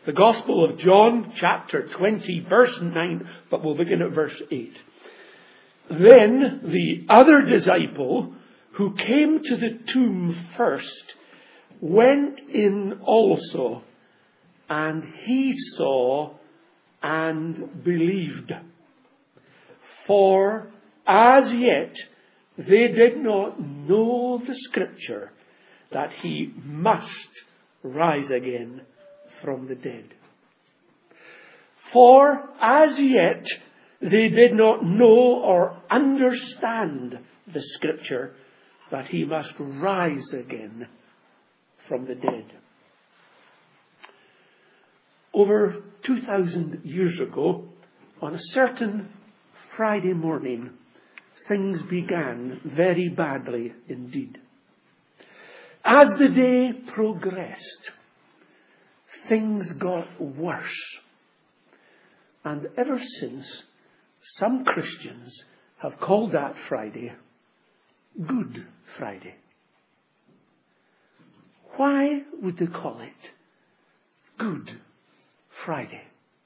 The Gospel of John, chapter 20, verse 9, but we'll begin at verse 8. Then the other disciple, who came to the tomb first, went in also, and he saw and believed. For as yet they did not know the Scripture, that he must rise again from the dead. For as yet they did not know or understand the Scripture, that he must rise again from the dead. Over 2,000 years ago, on a certain Friday morning, things began very badly indeed. As the day progressed, things got worse. And ever since, some Christians have called that Friday Good Friday. Why would they call it Good Friday?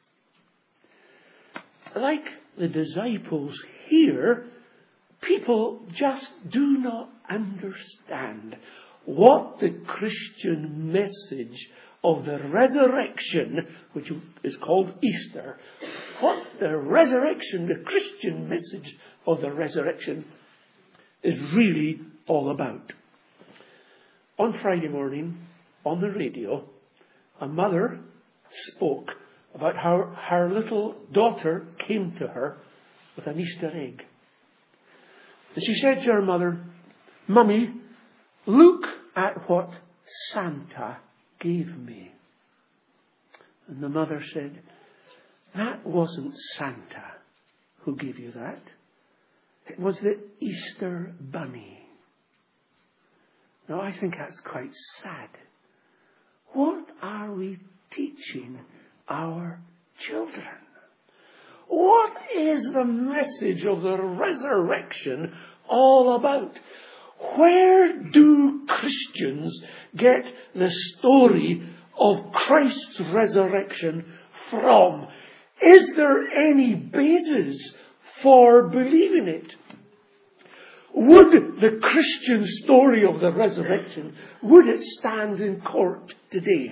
Like the disciples here, people just do not understand what the Christian message of the resurrection, which is called Easter, what the resurrection, the Christian message of the resurrection is really all about. On Friday morning, on the radio, a mother spoke about how her little daughter came to her with an Easter egg. And she said to her mother, "Mummy, look at what Santa gave me." And the mother said, "That wasn't Santa who gave you that. It was the Easter bunny." Now, I think that's quite sad. What are we teaching our children? What is the message of the resurrection all about? Where do Christians get the story of Christ's resurrection from? Is there any basis for believing it? Would the Christian story of the resurrection, would it stand in court today?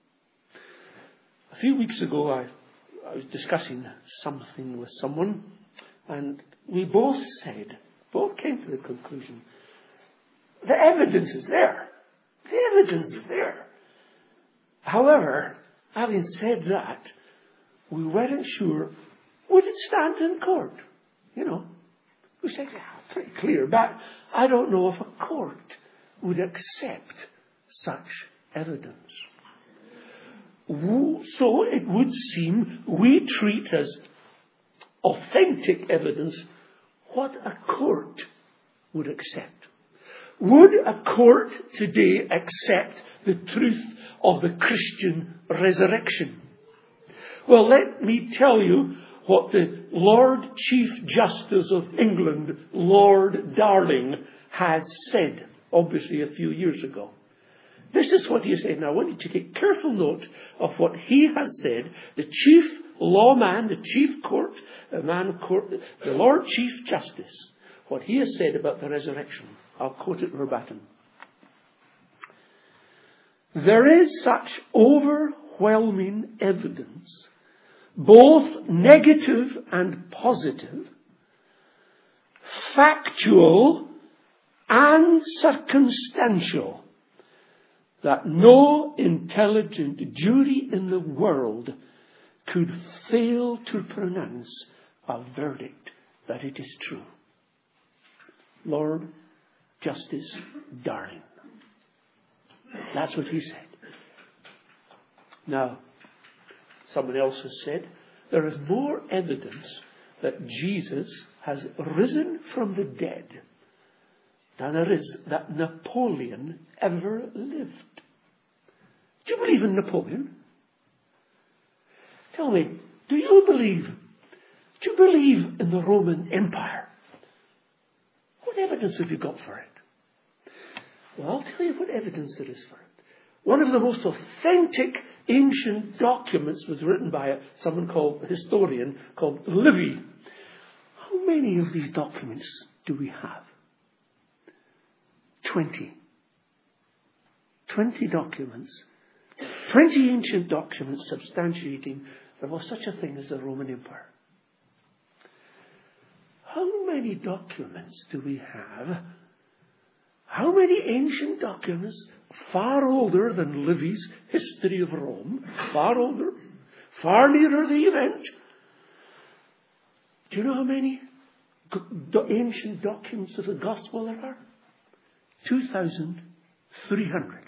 A few weeks ago, I was discussing something with someone, and we both came to the conclusion, the evidence is there. The evidence is there. However, having said that, we weren't sure, would it stand in court? We said, yeah, pretty clear, but I don't know if a court would accept such evidence. So it would seem we treat as authentic evidence what a court would accept. Would a court today accept the truth of the Christian resurrection? Well, let me tell you what the Lord Chief Justice of England, Lord Darling, has said, obviously a few years ago. This is what he said. Now, I want you to take careful note of what he has said. The chief lawman, the chief court, the man of court, the Lord Chief Justice, what he has said about the resurrection. I'll quote it verbatim. "There is such overwhelming evidence, both negative and positive, factual and circumstantial, that no intelligent jury in the world could fail to pronounce a verdict that it is true." Lord Justice Darling. That's what he said. Now, someone else has said, there is more evidence that Jesus has risen from the dead than there is that Napoleon ever lived. Do you believe in Napoleon? Tell me, do you believe in the Roman Empire? What evidence have you got for it? Well, I'll tell you what evidence there is for it. One of the most authentic ancient documents was written by a historian called Livy. How many of these documents do we have? 20. 20 documents. 20 ancient documents substantiating there was such a thing as the Roman Empire. How many documents do we have? How many ancient documents, far older than Livy's History of Rome, far older, far nearer the event? Do you know how many ancient documents of the Gospel there are? 2,300.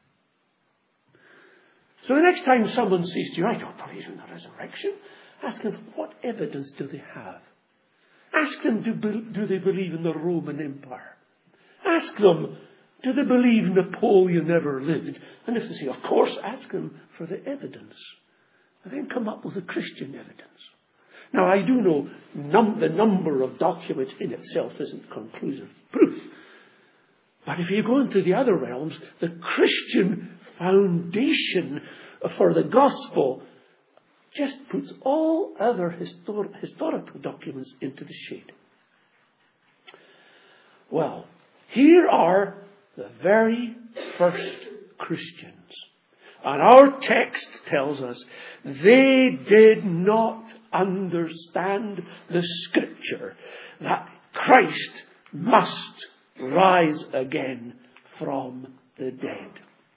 So the next time someone says to you, I don't believe in the resurrection, ask them, what evidence do they have? Ask them, do they believe in the Roman Empire? Ask them, do they believe Napoleon never lived? And if they say, of course, ask them for the evidence. And then come up with the Christian evidence. Now, I do know the number of documents in itself isn't conclusive proof. But if you go into the other realms, the Christian foundation for the gospel just puts all other historical documents into the shade. Well, here are the very first Christians. And our text tells us they did not understand the scripture that Christ must rise again from the dead.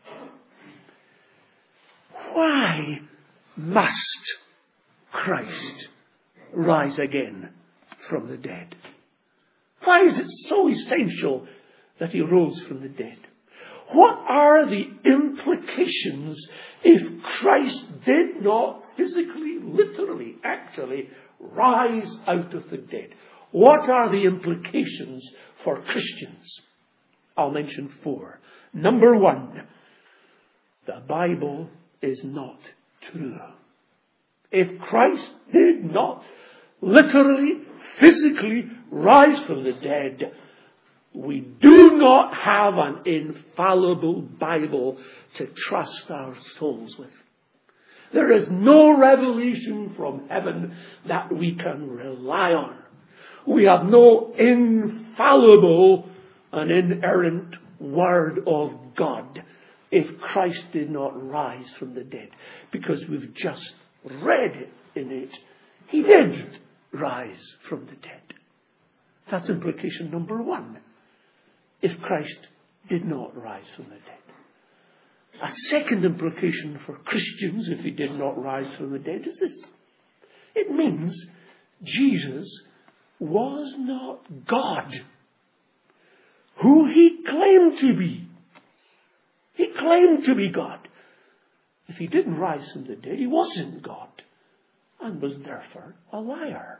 Why must Christ rise again from the dead? Why is it so essential that he rose from the dead? What are the implications if Christ did not physically, literally, actually rise out of the dead? What are the implications for Christians? I'll mention 4. Number 1, the Bible is not true. If Christ did not literally, physically rise from the dead, we do not have an infallible Bible to trust our souls with. There is no revelation from heaven that we can rely on. We have no infallible and inerrant Word of God if Christ did not rise from the dead. Because we've just read in it, he did rise from the dead. That's implication number 1. If Christ did not rise from the dead. A second implication for Christians if he did not rise from the dead is this. It means Jesus was not God, who he claimed to be. He claimed to be God. If he didn't rise from the dead, he wasn't God and was therefore a liar.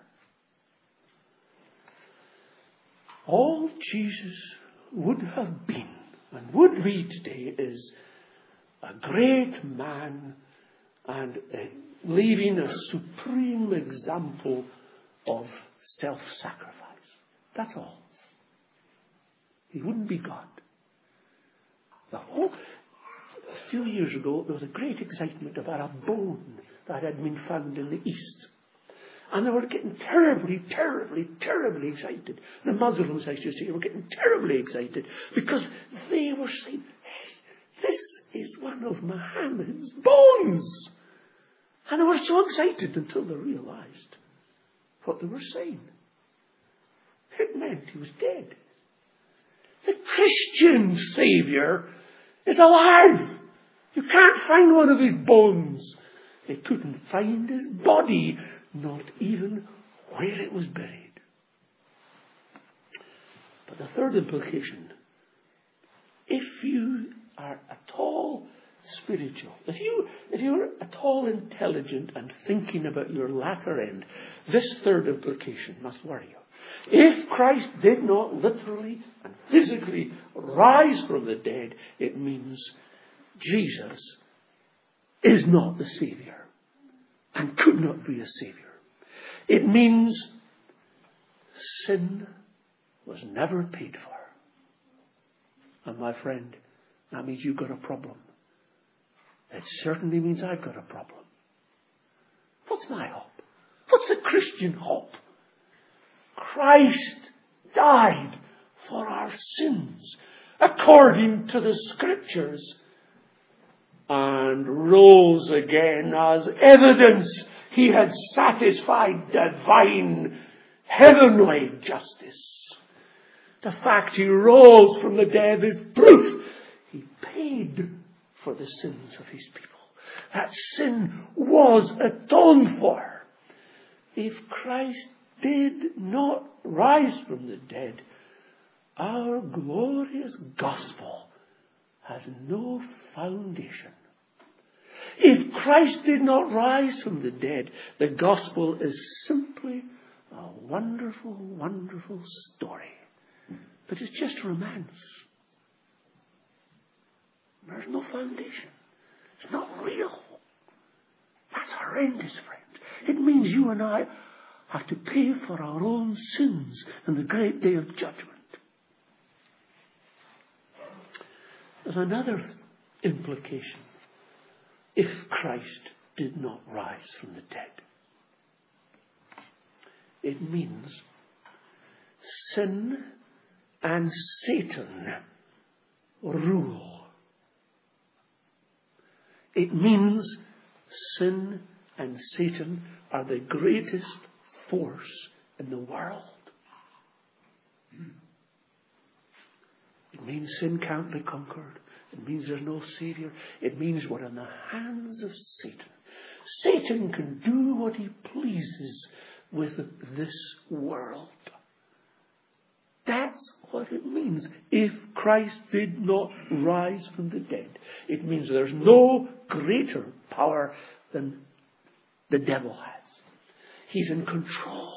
All Jesus would have been and would be today is a great man and leaving a supreme example of self-sacrifice. That's all. He wouldn't be God. A few years ago, there was a great excitement about a bone that had been found in the East. And they were getting terribly excited. The Muslims, I should say, were getting terribly excited because they were saying, hey, this is one of Muhammad's bones. And they were so excited until they realized what they were saying. It meant he was dead. The Christian Saviour is alive. You can't find one of his bones. They couldn't find his body, not even where it was buried. But the third implication, if you are at all spiritual, if you're at all intelligent and thinking about your latter end, this third implication must worry you. If Christ did not literally and physically rise from the dead, it means Jesus is not the Saviour and could not be a Saviour. It means sin was never paid for. And my friend, that means you've got a problem. it certainly means I've got a problem. What's my hope? What's the Christian hope? Christ died for our sins, according to the Scriptures, and rose again as evidence he had satisfied divine, heavenly justice. The fact he rose from the dead is proof he paid for the sins of his people. That sin was atoned for. If Christ did not rise from the dead, our glorious gospel has no foundation. If Christ did not rise from the dead, the gospel is simply a wonderful, wonderful story. But it's just romance. There's no foundation. It's not real. That's horrendous, friends. It means you and I have to pay for our own sins in the great day of judgment. There's another implication. If Christ did not rise from the dead, it means sin and Satan rule. It means sin and Satan are the greatest force in the world. It means sin can't be conquered. It means there's no Savior. It means we're in the hands of Satan. Satan can do what he pleases with this world. That's what it means. If Christ did not rise from the dead, it means there's no greater power than the devil has. He's in control.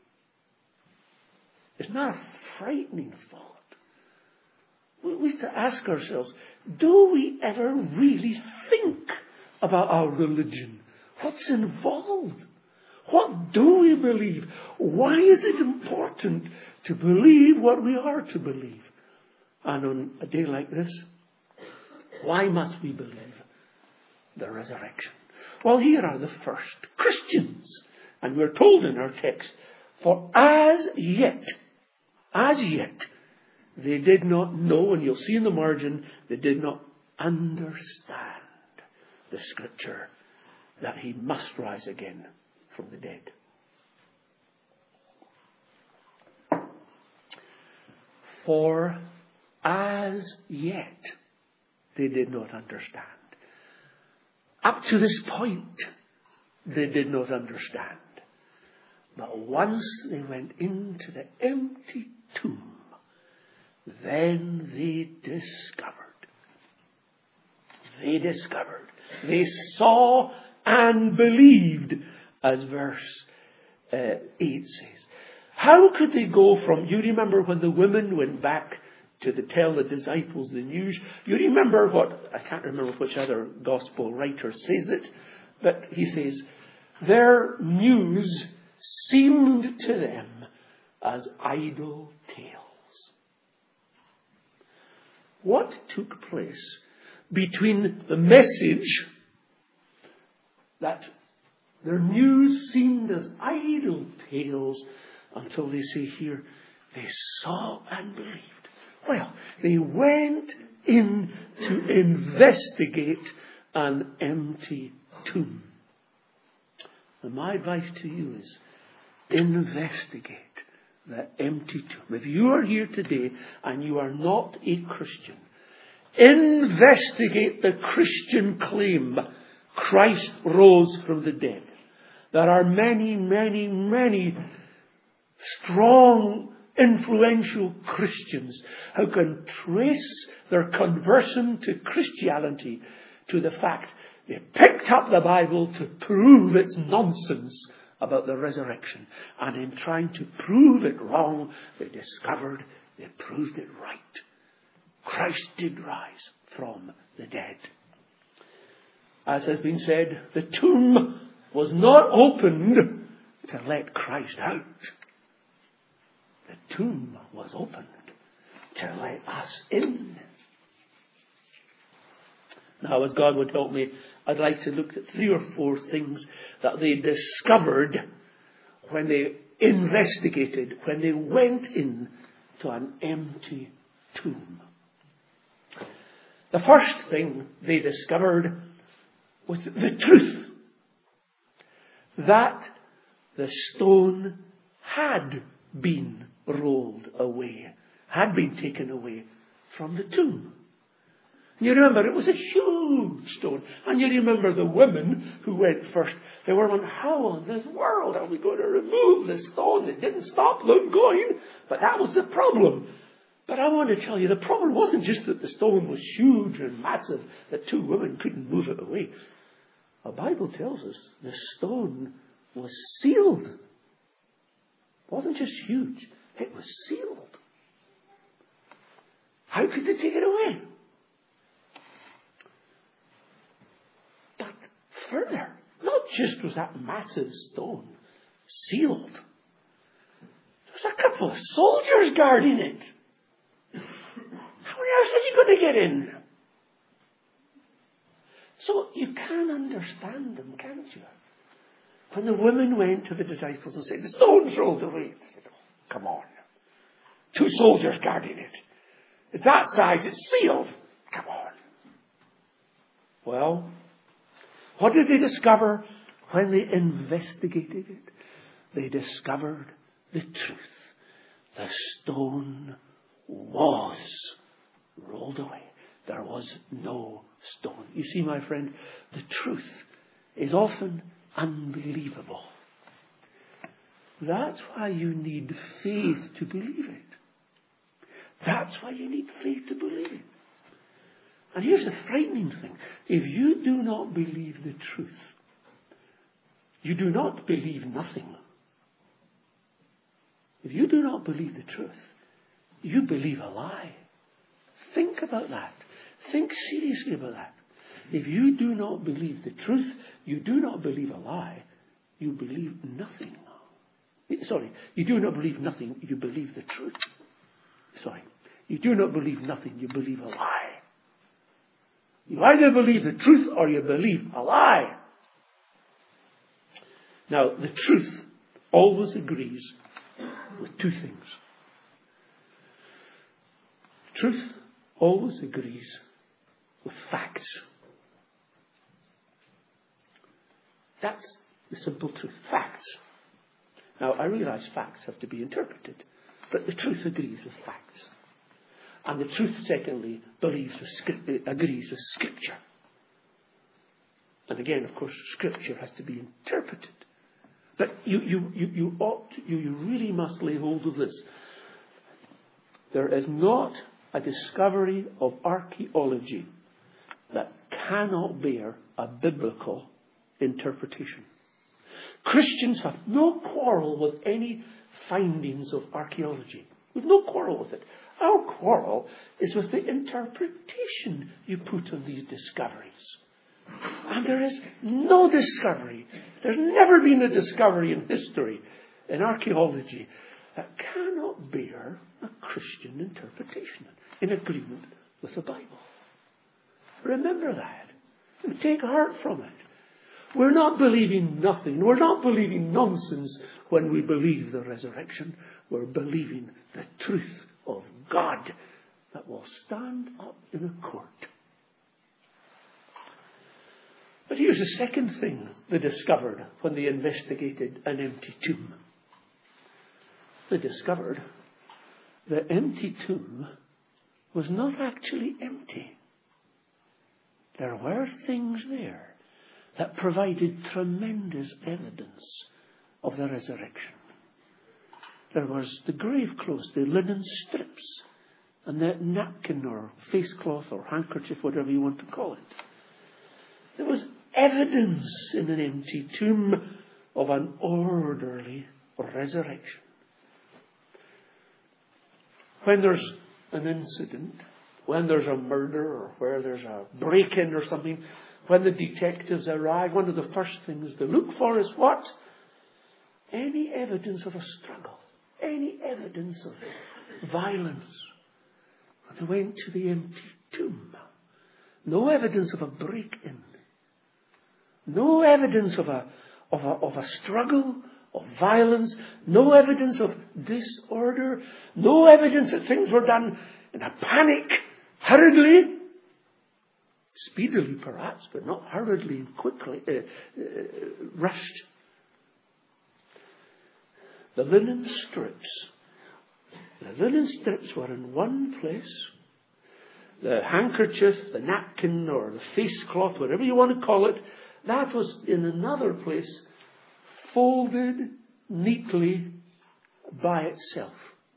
It's not a frightening thought. We have to ask ourselves, do we ever really think about our religion? What's involved? What do we believe? Why is it important to believe what we are to believe? And on a day like this, why must we believe the resurrection? Well, here are the first Christians. And we're told in our text, for as yet, they did not know, and you'll see in the margin, they did not understand the Scripture that he must rise again from the dead. For as yet they did not understand. Up to this point, they did not understand. But once they went into the empty tomb, then they discovered. They saw and believed, as verse 8 says. How could they go from, you remember when the women went back to tell the disciples the news? You remember what, I can't remember which other gospel writer says it, but he says, their news seemed to them as idle tales. What took place between the message that their news seemed as idle tales until they say here, they saw and believed. Well, they went in to investigate an empty tomb. And my advice to you is, investigate the empty tomb. If you are here today and you are not a Christian, investigate the Christian claim, Christ rose from the dead. There are many, many, many strong, influential Christians who can trace their conversion to Christianity to the fact they picked up the Bible to prove its nonsense about the resurrection. And in trying to prove it wrong, they discovered they proved it right. Christ did rise from the dead. As has been said, the tomb was not opened to let Christ out. The tomb was opened to let us in. Now, as God would help me, I'd like to look at 3 or 4 things that they discovered when they investigated, when they went in to an empty tomb. The first thing they discovered was the truth that the stone had been rolled away, had been taken away from the tomb. You remember, it was a huge stone. And you remember the women who went first. They were on, how in this world are we going to remove the stone? It didn't stop them going. But that was the problem. But I want to tell you, the problem wasn't just that the stone was huge and massive, that 2 women couldn't move it away. The Bible tells us the stone was sealed. It wasn't just huge. It was sealed. How could they take it away? Further, not just was that massive stone sealed, there was a couple of soldiers guarding it. How on earth are you going to get in? So you can understand them, can't you? When the women went to the disciples and said, the stone's rolled away, they said, oh, come on. 2 soldiers guarding it. It's that size, it's sealed. Come on. Well, what did they discover when they investigated it? They discovered the truth. The stone was rolled away. There was no stone. You see, my friend, the truth is often unbelievable. That's why you need faith to believe it. That's why you need faith to believe it. And here's the frightening thing. If you do not believe the truth, you do not believe nothing. If you do not believe the truth, you believe a lie. Think about that. Think seriously about that. If you do not believe the truth, you do not believe a lie, you believe nothing. Sorry, you do not believe nothing, you believe the truth. Sorry, you do not believe nothing, you believe a lie. You either believe the truth or you believe a lie. Now, the truth always agrees with 2 things. Truth always agrees with facts. That's the simple truth. Facts. Now, I realize facts have to be interpreted, but the truth agrees with facts. And the truth, secondly, agrees with Scripture. And again, of course, Scripture has to be interpreted. But you really must lay hold of this. There is not a discovery of archaeology that cannot bear a biblical interpretation. Christians have no quarrel with any findings of archaeology. We've no quarrel with it. Our quarrel is with the interpretation you put on these discoveries. And there is no discovery. There's never been a discovery in history, in archaeology, that cannot bear a Christian interpretation in agreement with the Bible. Remember that. And take heart from it. We're not believing nothing. We're not believing nonsense when we believe the resurrection. We're believing the truth of God that will stand up in a court. But here's the second thing they discovered when they investigated an empty tomb. They discovered the empty tomb was not actually empty. There were things there that provided tremendous evidence of the resurrection. There was the grave clothes, the linen strips, and the napkin or face cloth or handkerchief, whatever you want to call it. There was evidence in an empty tomb of an orderly resurrection. When there's an incident, when there's a murder or where there's a break-in or something, when the detectives arrive, one of the first things they look for is what? Any evidence of a struggle. Any evidence of violence. When they went to the empty tomb, No evidence of a break-in. No evidence of a struggle, of violence. No evidence of disorder. No evidence that things were done in a panic, hurriedly. Speedily perhaps, but not hurriedly and quickly, rushed. The linen strips. The linen strips were in one place. The handkerchief, the napkin, or the face cloth, whatever you want to call it, that was in another place, folded neatly by itself.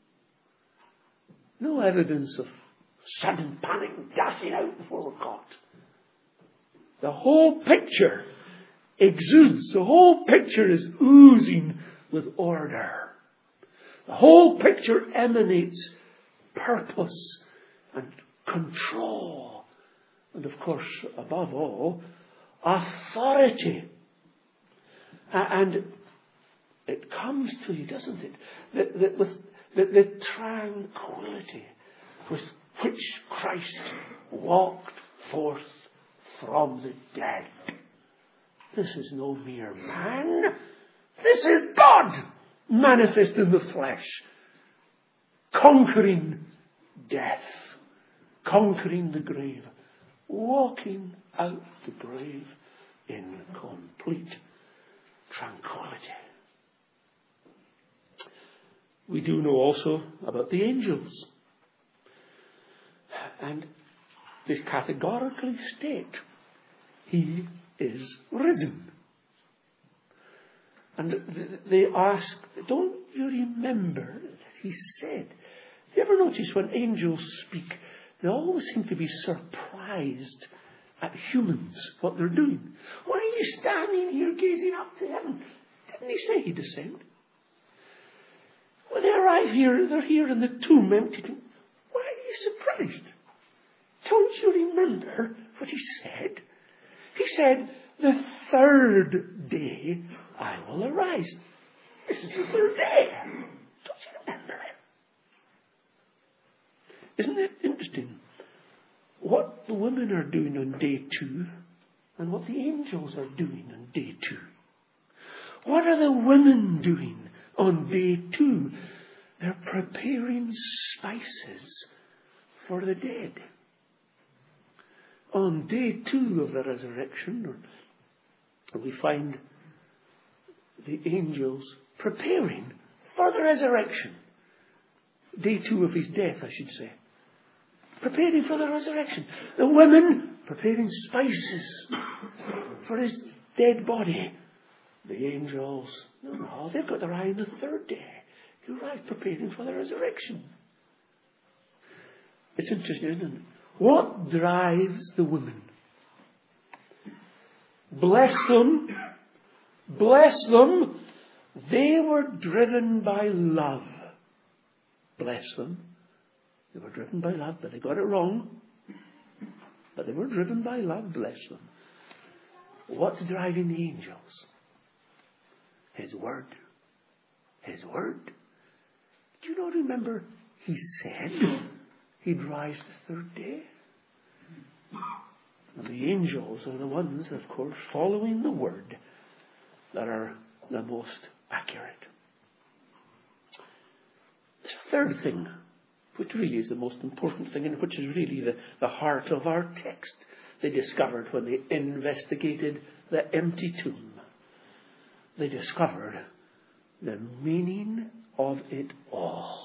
No evidence of sudden panic and dashing out before we're caught. The whole picture exudes. The whole picture is oozing with order. The whole picture emanates purpose and control. And of course, above all, authority. And it comes to you, doesn't it? With the tranquility with which Christ walked forth from the dead. This is no mere man. This is God manifest in the flesh, conquering death, conquering the grave, walking out the grave in complete tranquility. We do know also about the angels. And they categorically state, He is risen. And they ask, don't you remember that He said? You ever notice when angels speak, they always seem to be surprised at humans, what they're doing. Why are you standing here gazing up to heaven? Didn't He say He'd descend? When they arrive here, they're here in the tomb empty. Why are you surprised? Don't you remember what He said? He said, the third day I will arise. This is the third day. Don't you remember? Isn't it interesting what the women are doing on day 2 and what the angels are doing on day 2? What are the women doing on day 2? They're preparing spices for the dead. On day 2 of the resurrection, we find the angels preparing for the resurrection. Day 2 of His death, I should say. Preparing for the resurrection. The women preparing spices for His dead body. The angels, no, they've got their eye on the third day. He arrived preparing for the resurrection. It's interesting, isn't it? What drives the women? Bless them. Bless them. They were driven by love. Bless them. They were driven by love, but they got it wrong. But they were driven by love. Bless them. What's driving the angels? His word. His word. Do you not remember He said He'd rise the third day? And the angels are the ones, of course, following the word that are the most accurate. The third thing, which really is the most important thing and which is really the heart of our text, they discovered when they investigated the empty tomb. They discovered the meaning of it all.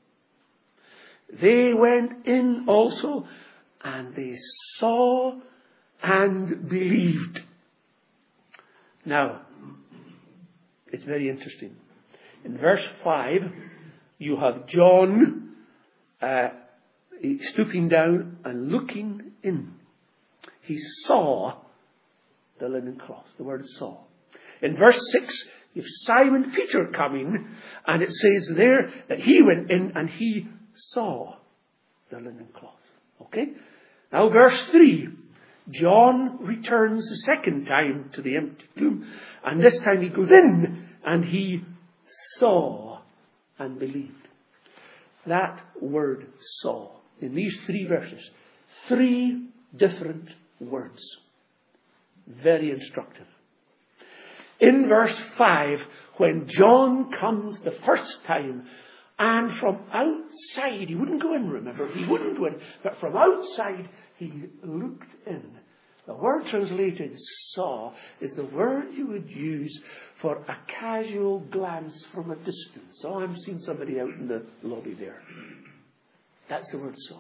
They went in also and they saw and believed. Now, it's very interesting. In verse 5, you have John stooping down and looking in. He saw the linen cloth. The word saw. In verse 6, you have Simon Peter coming, and it says there that he went in and he saw the linen cloth. Okay? Now verse 3. John returns the second time to the empty tomb, and this time he goes in and he saw and believed. That word saw, in these 3 verses, 3 different words. Very instructive. In verse 5, when John comes the first time, and from outside, he wouldn't go in, remember, he wouldn't go in, but from outside he looked in. The word translated saw is the word you would use for a casual glance from a distance. Oh, I'm seeing somebody out in the lobby there. That's the word saw.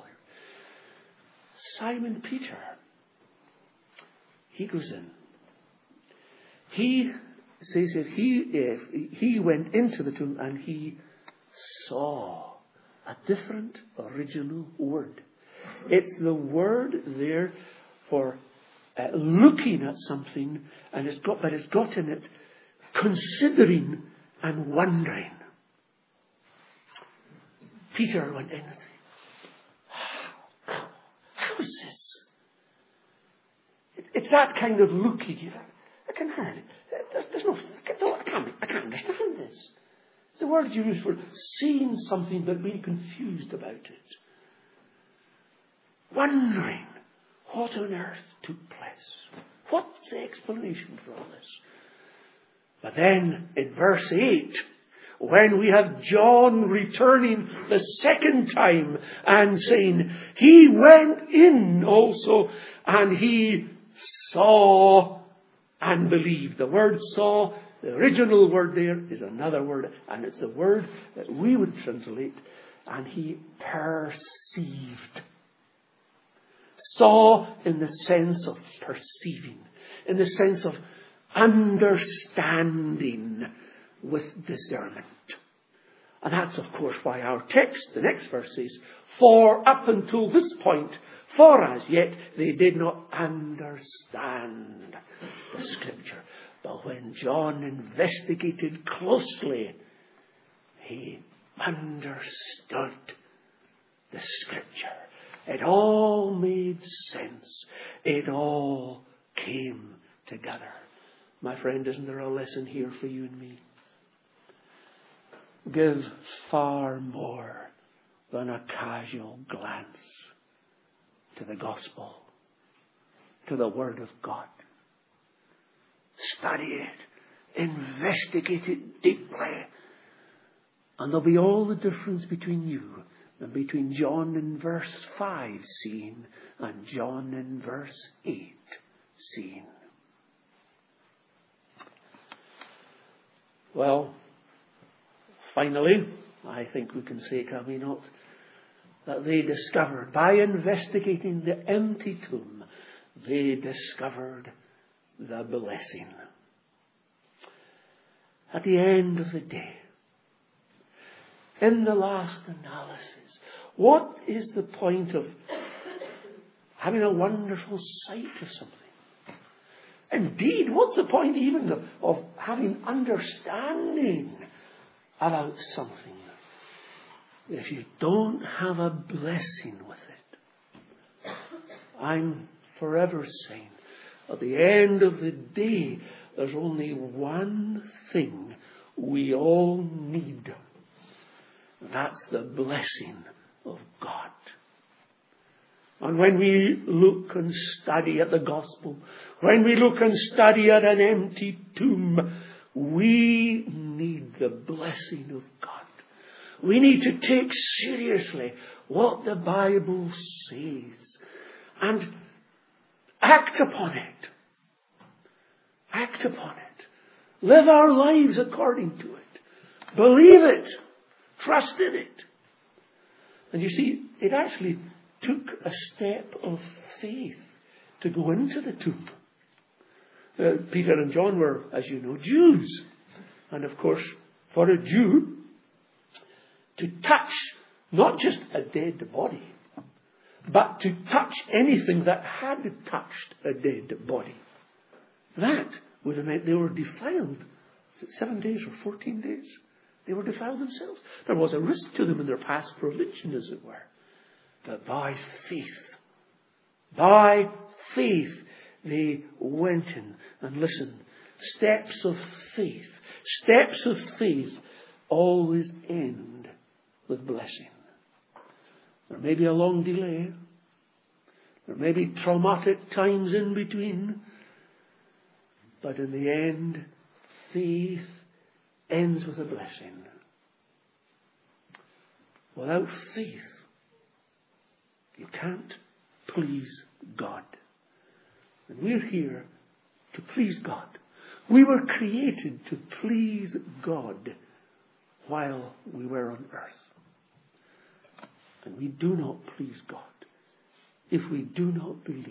Simon Peter, he goes in. He says that he went into the tomb and he saw a different original word. It's the word there for looking at something, and it's got in it considering and wondering. Peter went in and said, how is this? It's that kind of look he gave. I can hardly. I can't understand this. It's a word used for seeing something but being confused about it. Wondering what on earth took place. What's the explanation for all this? But then in verse 8, when we have John returning the second time and saying, he went in also and he saw and believed. The word saw, the original word there is another word, and it's the word that we would translate, and he perceived. Saw in the sense of perceiving, in the sense of understanding with discernment. And that's, of course, why our text, the next verse says, for up until this point, for as yet they did not understand the Scripture. But when John investigated closely, he understood the Scripture. It all made sense. It all came together. My friend, isn't there a lesson here for you and me? Give far more than a casual glance to the gospel, to the Word of God. Study it. Investigate it deeply. And there'll be all the difference between you and between John in verse 5 seeing and John in verse 8 seeing. Well, finally, I think we can say, can we not, that they discovered, by investigating the empty tomb, they discovered the blessing. At the end of the day, in the last analysis, what is the point of having a wonderful sight of something? Indeed, what's the point even of having understanding about something if you don't have a blessing with it? I'm forever saying, at the end of the day, there's only one thing we all need. That's the blessing of God. And when we look and study at the gospel, when we look and study at an empty tomb, we need the blessing of God. We need to take seriously what the Bible says and act upon it. Act upon it. Live our lives according to it. Believe it. Trust in it. And you see, it actually took a step of faith to go into the tomb. Peter and John were, as you know, Jews. And of course, for a Jew to touch not just a dead body, but to touch anything that had touched a dead body, that would have meant they were defiled. Is it 7 days or 14 days? They were defiled themselves. There was a risk to them in their past religion, as it were. But by faith, they went in and listened. Steps of faith always end with blessing. There may be a long delay. There may be traumatic times in between. But in the end, faith ends with a blessing. Without faith, you can't please God. And we're here to please God. We were created to please God while we were on earth. And we do not please God if we do not believe.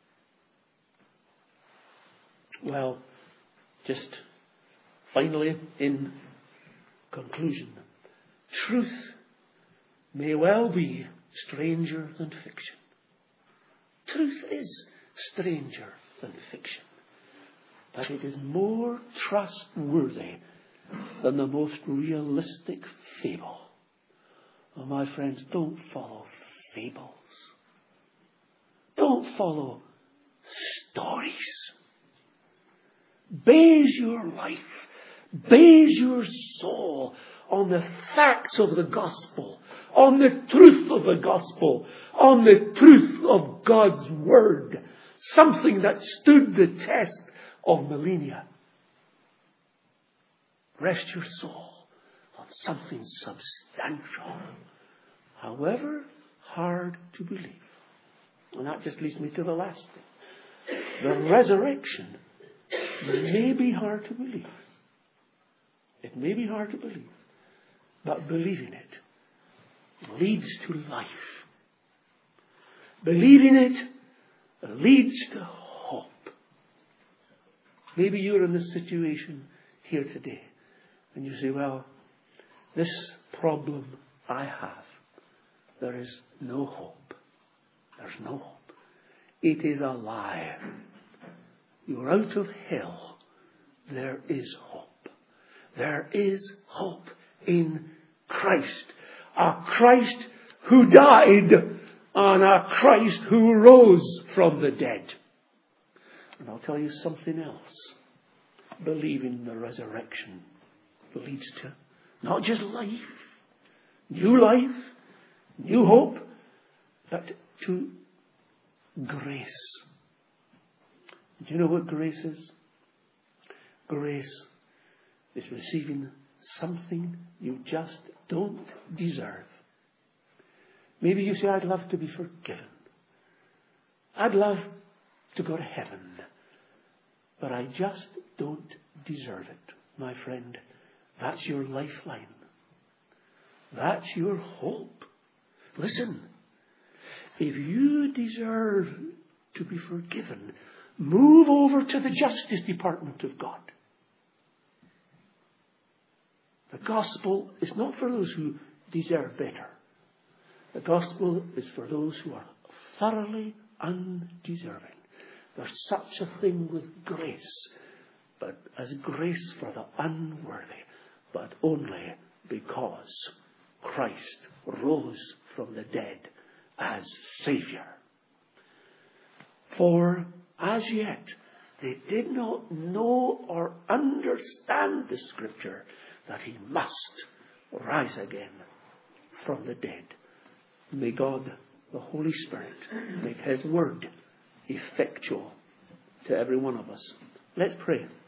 Well, just finally, in conclusion, truth may well be stranger than fiction. Truth is stranger than fiction. But it is more trustworthy than the most realistic fable. Oh, my friends, don't follow fables. Don't follow stories. Base your life, base your soul on the facts of the gospel, on the truth of the gospel, on the truth of God's word. Something that stood the test of millennia. Rest your soul on something substantial, however hard to believe. And that just leads me to the last thing. The resurrection may be hard to believe. It may be hard to believe. But believing it leads to life. Believing it leads to hope. Maybe you're in this situation here today and you say, well, this problem I have, there is no hope. There's no hope. It is a lie. You're out of hell. There is hope. There is hope in Christ. A Christ who died and a Christ who rose from the dead. And I'll tell you something else. Believing the resurrection leads to not just life, new hope, but to grace. Do you know what grace is? Grace is receiving something you just don't deserve. Maybe you say, I'd love to be forgiven. I'd love to go to heaven. But I just don't deserve it. My friend, that's your lifeline. That's your hope. Listen, if you deserve to be forgiven, move over to the Justice Department of God. The gospel is not for those who deserve better. The gospel is for those who are thoroughly undeserving. There's such a thing with grace, but as grace for the unworthy, but only because Christ rose from the dead as Saviour. For as yet they did not know or understand the Scripture that He must rise again from the dead. May God, the Holy Spirit, make His word effectual to every one of us. Let's pray.